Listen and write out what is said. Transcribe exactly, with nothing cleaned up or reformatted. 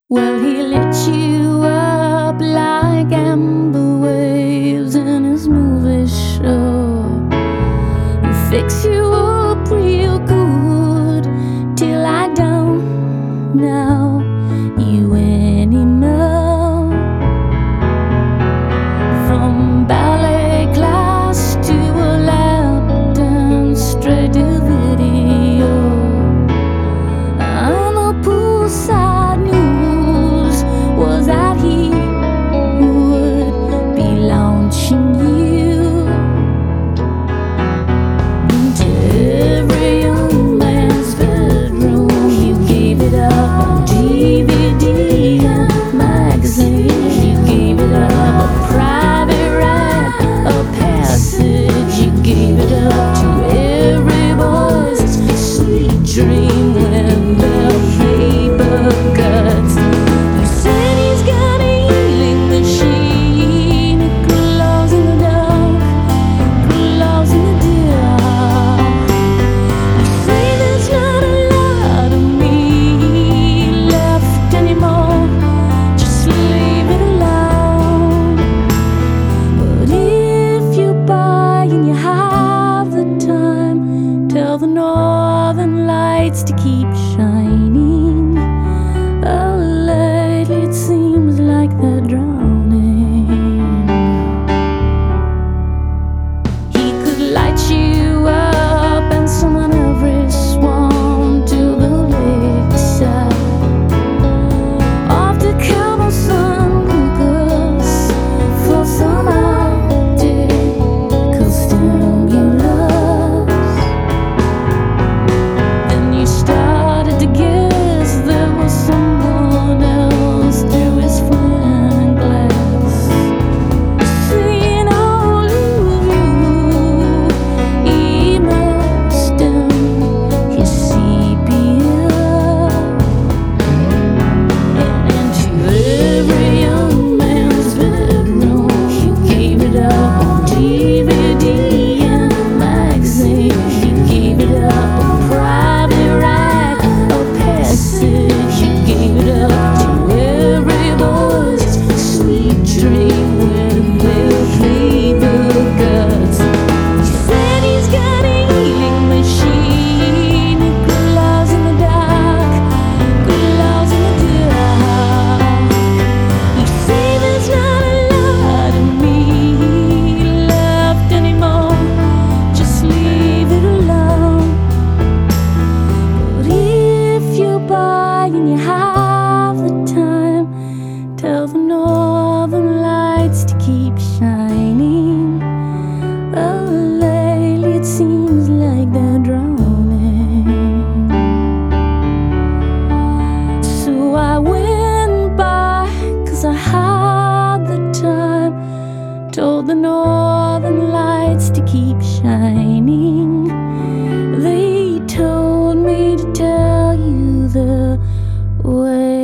Well, he lit you up like amber waves in his movie show. He fix you up real good till I don't know you anymore. From ballet class to a lap dance, straight to video. I'm a poolside news was that he would be launching you into every young man's bedroom. You gave it up on D V D and magazine. You gave it up a private ride, a passage. You gave it up to every boy's sweet dream when they're paper cuts. You said he's got a healing machine. It glows in the dark, glows in the dark. You say there's not a lot of me left anymore. Just leave it alone. But if you buy and you have the time, tell the northern lights to keep shining. Oh, lately it seems like they're drowning. He could light you up and summon every swan to the lakeside. Off to Cabo San Lucas for some outing, stimulus. Then you started to guess there was someone else through his flint glass, seeing all of you immersed in his sepia. And into every young man's bedroom, you gave it up on D V D and magazine. You gave it up a private ride, a passage. You gave it up to every boy's sweet dream when they play the guts. You said he's got a healing machine. It glows in the dark, glows in the dark. You say there's not a lot of me left anymore. Just leave it alone. But if you buy and you have the time, tell the northern lights to keep shining. Oh, lately it seems like they're drowning. So I went by 'cause I had the time, told the northern lights to keep shining. They told me to tell you the way.